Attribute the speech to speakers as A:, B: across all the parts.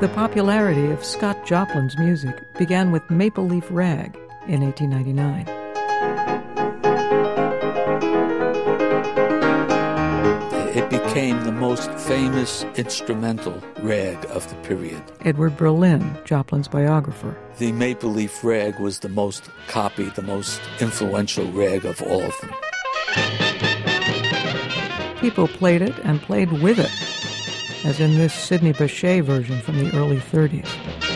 A: The popularity of Scott Joplin's music began with Maple Leaf Rag in 1899.
B: It became the most famous instrumental rag of the period.
A: Edward Berlin, Joplin's biographer.
B: The Maple Leaf Rag was the most copied, the most influential rag of all of them.
A: People played it and played with it, as in this Sidney Bechet version from the early 30s.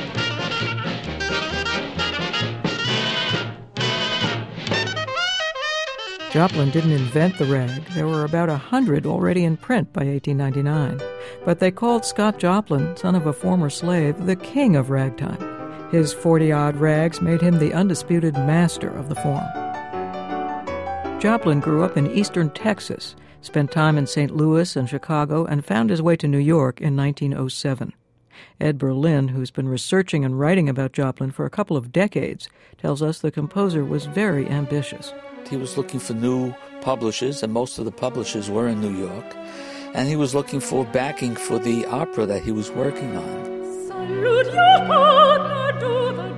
A: Joplin didn't invent the rag. There were about 100 already in print by 1899. But they called Scott Joplin, son of a former slave, the king of ragtime. His 40-odd rags made him the undisputed master of the form. Joplin grew up in eastern Texas, spent time in St. Louis and Chicago, and found his way to New York in 1907. Ed Berlin, who's been researching and writing about Joplin for a couple of decades, tells us the composer was very ambitious.
B: He was looking for new publishers, and most of the publishers were in New York, and he was looking for backing for the opera that he was working on.
C: Salute your honor, do the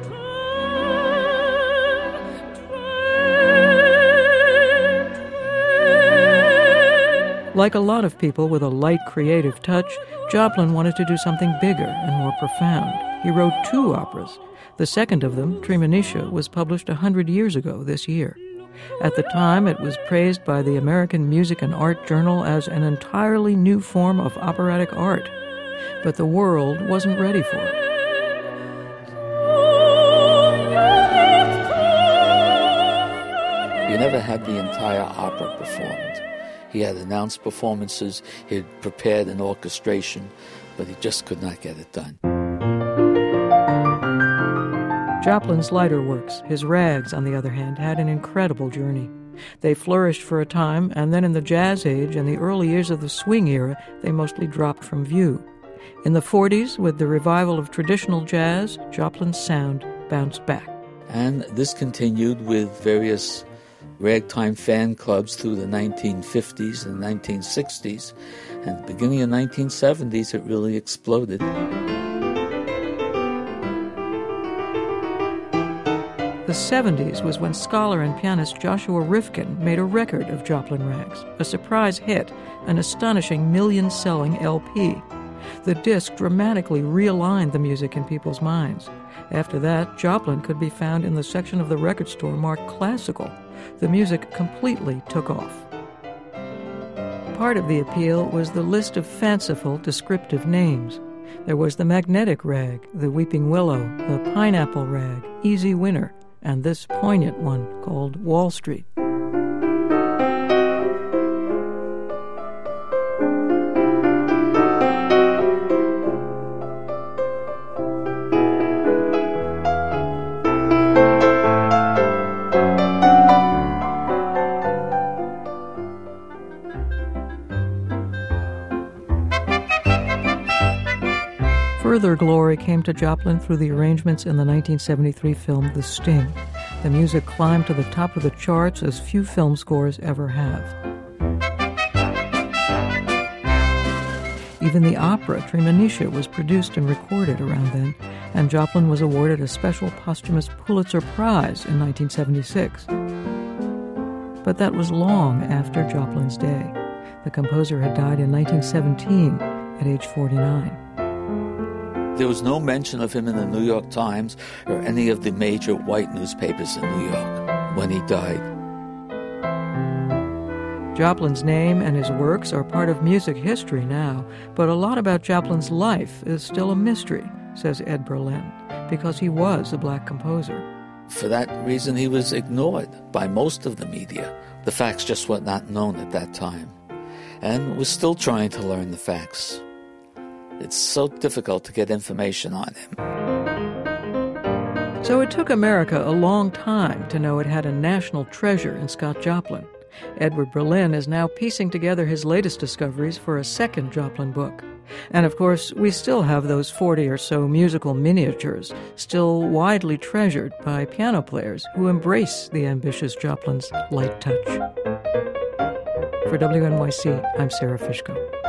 C: train.
A: Like a lot of people with a light creative touch, Joplin wanted to do something bigger and more profound. He wrote 2 operas. The second of them, Treemonisha, was published 100 years ago this year. At the time, it was praised by the American Music and Art Journal as an entirely new form of operatic art. But the world wasn't ready for it.
B: He never had the entire opera performed. He had announced performances, he had prepared an orchestration, but he just could not get it done.
A: Joplin's lighter works, his rags, on the other hand, had an incredible journey. They flourished for a time, and then in the Jazz Age and the early years of the swing era, they mostly dropped from view. In the 40s, with the revival of traditional jazz, Joplin's sound bounced back.
B: And this continued with various ragtime fan clubs through the 1950s and 1960s. And at the beginning of the 1970s, it really exploded.
A: The 70s was when scholar and pianist Joshua Rifkin made a record of Joplin rags, a surprise hit, an astonishing million-selling LP. The disc dramatically realigned the music in people's minds. After that, Joplin could be found in the section of the record store marked classical. The music completely took off. Part of the appeal was the list of fanciful, descriptive names. There was the magnetic rag, the weeping willow, the pineapple rag, easy winner, and this poignant one called Wall Street. Further glory came to Joplin through the arrangements in the 1973 film The Sting. The music climbed to the top of the charts as few film scores ever have. Even the opera Treemonisha was produced and recorded around then, and Joplin was awarded a special posthumous Pulitzer Prize in 1976. But that was long after Joplin's day. The composer had died in 1917 at age 49.
B: There was no mention of him in the New York Times or any of the major white newspapers in New York when he died.
A: Joplin's name and his works are part of music history now, but a lot about Joplin's life is still a mystery, says Ed Berlin, because he was a black composer.
B: For that reason, he was ignored by most of the media. The facts just were not known at that time. And we're still trying to learn the facts. It's so difficult to get information on him.
A: So it took America a long time to know it had a national treasure in Scott Joplin. Edward Berlin is now piecing together his latest discoveries for a second Joplin book. And of course, we still have those 40 or so musical miniatures, still widely treasured by piano players who embrace the ambitious Joplin's light touch. For WNYC, I'm Sarah Fishko.